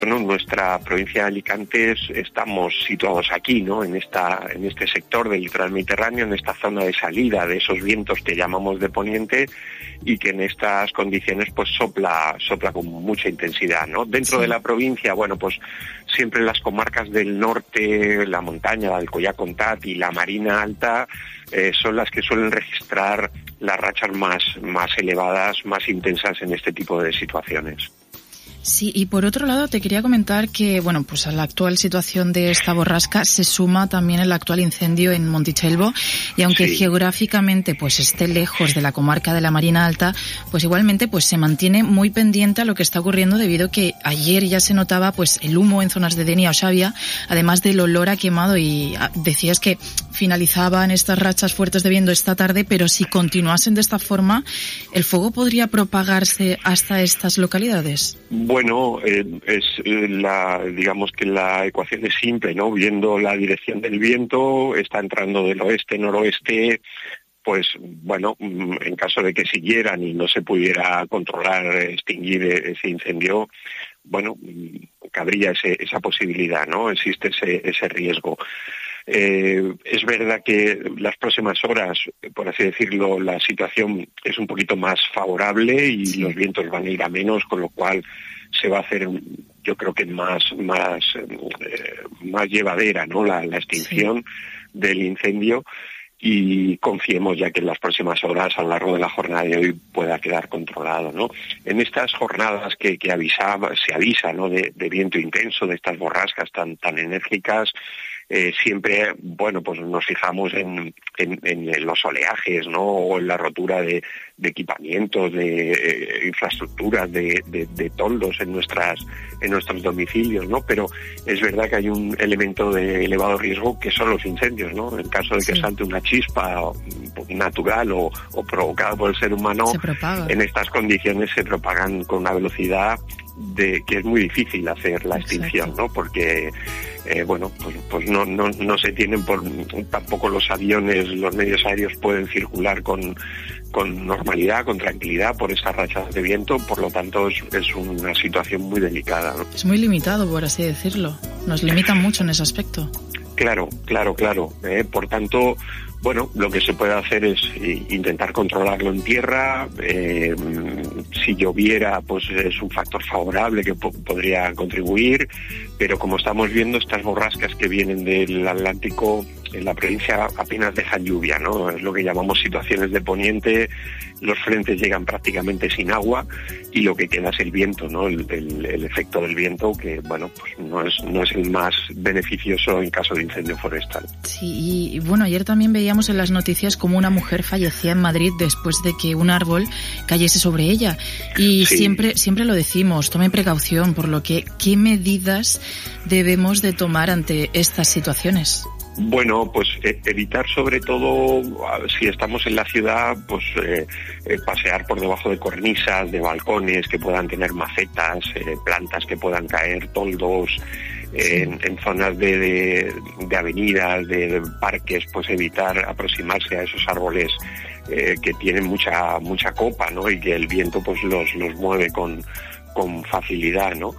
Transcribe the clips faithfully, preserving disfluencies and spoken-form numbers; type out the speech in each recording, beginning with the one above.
Bueno, nuestra provincia de Alicante es, estamos situados aquí, ¿no? En esta, en este sector del litoral mediterráneo, en esta zona de salida de esos vientos que llamamos de poniente y que en estas condiciones pues sopla, sopla con mucha intensidad, ¿no? Dentro sí. de la provincia, bueno, pues siempre las comarcas del norte, la montaña, la Alcoyá Comtat y la Marina Alta eh, son las que suelen registrar las rachas más, más elevadas, más intensas en este tipo de situaciones. Sí, y por otro lado te quería comentar que, bueno, pues a la actual situación de esta borrasca se suma también el actual incendio en Montitxelvo, y aunque sí. geográficamente pues esté lejos de la comarca de la Marina Alta, pues igualmente pues se mantiene muy pendiente a lo que está ocurriendo, debido a que ayer ya se notaba pues el humo en zonas de Denia o Xàbia, además del olor a quemado, y decías que finalizaban estas rachas fuertes de viento esta tarde, pero si continuasen de esta forma, ¿el fuego podría propagarse hasta estas localidades? Bueno, eh, es la, digamos que la ecuación es simple, ¿no? Viendo la dirección del viento, está entrando del oeste, noroeste, pues bueno, en caso de que siguieran y no se pudiera controlar, extinguir ese incendio, bueno, cabría ese, esa posibilidad, ¿no? Existe ese, ese riesgo. Eh, es verdad que las próximas horas, por así decirlo, la situación es un poquito más favorable y sí. los vientos van a ir a menos, con lo cual se va a hacer, yo creo que más más eh, más llevadera, ¿no? La, la extinción sí. del incendio, y confiemos ya que en las próximas horas, a lo largo de la jornada de hoy, pueda quedar controlado, ¿no? En estas jornadas que, que avisaba, se avisa, ¿no? De, de viento intenso, de estas borrascas tan tan enérgicas, Eh, siempre, bueno, pues nos fijamos en, en, en los oleajes, ¿no? O en la rotura de, de equipamientos, de eh, infraestructuras, de, de, de toldos en nuestras en nuestros domicilios, ¿no? Pero es verdad que hay un elemento de elevado riesgo que son los incendios, ¿no? En caso de que sí. salte una chispa natural o, o provocada por el ser humano, en estas condiciones se propagan con una velocidad de que es muy difícil hacer la extinción, Exacto. ¿no? Porque eh, bueno, pues, pues no, no, no se tienen por tampoco los aviones, los medios aéreos pueden circular con con normalidad, con tranquilidad por esas rachas de viento, por lo tanto es, es una situación muy delicada, ¿no? Es muy limitado, por así decirlo. Nos limitan mucho en ese aspecto. Claro, claro, claro. Eh, por tanto, bueno, lo que se puede hacer es intentar controlarlo en tierra. Eh, si lloviera, pues es un factor favorable que po- podría contribuir, pero como estamos viendo, estas borrascas que vienen del Atlántico en la provincia apenas dejan lluvia, ¿no? Es lo que llamamos situaciones de poniente. Los frentes llegan prácticamente sin agua y lo que queda es el viento, ¿no? El, el, el efecto del viento, que, bueno, pues no es no es el más beneficioso en caso de incendio forestal. Sí, y bueno, ayer también veíamos en las noticias cómo una mujer fallecía en Madrid después de que un árbol cayese sobre ella. Y sí. siempre siempre lo decimos, tomen precaución, por lo que, ¿qué medidas debemos de tomar ante estas situaciones? Bueno, pues eh, evitar sobre todo, si estamos en la ciudad, pues eh, eh, pasear por debajo de cornisas, de balcones que puedan tener macetas, eh, plantas que puedan caer, toldos, eh, en, en zonas de, de, de avenidas, de, de parques, pues evitar aproximarse a esos árboles eh, que tienen mucha mucha copa, ¿no? Y que el viento pues los los mueve con con facilidad, ¿no?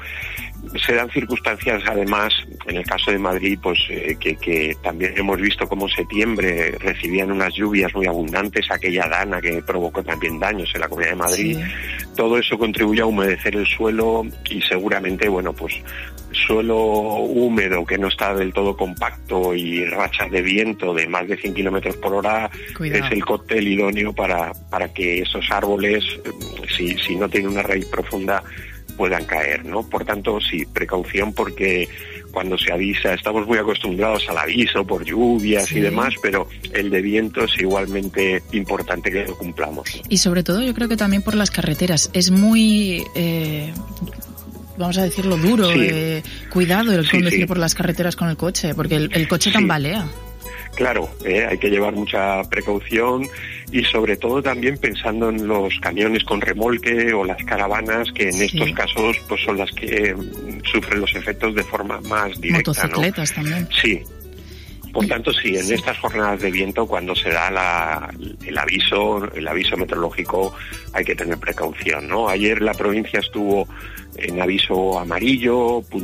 Se dan circunstancias, además, en el caso de Madrid, pues eh, que, que también hemos visto cómo en septiembre recibían unas lluvias muy abundantes, aquella dana que provocó también daños en la Comunidad de Madrid. Sí. Todo eso contribuye a humedecer el suelo y seguramente, bueno, pues suelo húmedo que no está del todo compacto y rachas de viento de más de cien kilómetros por hora, Cuidado. Es el cóctel idóneo para, para que esos árboles, si, si no tienen una raíz profunda, puedan caer, ¿no? Por tanto, sí, precaución, porque cuando se avisa, estamos muy acostumbrados al aviso por lluvias sí. y demás, pero el de viento es igualmente importante que lo cumplamos. Y sobre todo yo creo que también por las carreteras. Es muy... Eh... vamos a decirlo duro, sí. eh, cuidado el sí, conducir sí. por las carreteras con el coche, porque el, el coche sí. tambalea. Claro, eh, hay que llevar mucha precaución y sobre todo también pensando en los camiones con remolque o las caravanas, que en sí. estos casos pues son las que sufren los efectos de forma más directa, Motocicletas, ¿no? también. Sí. Por tanto, sí, en estas jornadas de viento, cuando se da la, el aviso, el aviso meteorológico, hay que tener precaución, ¿no? Ayer la provincia estuvo en aviso amarillo,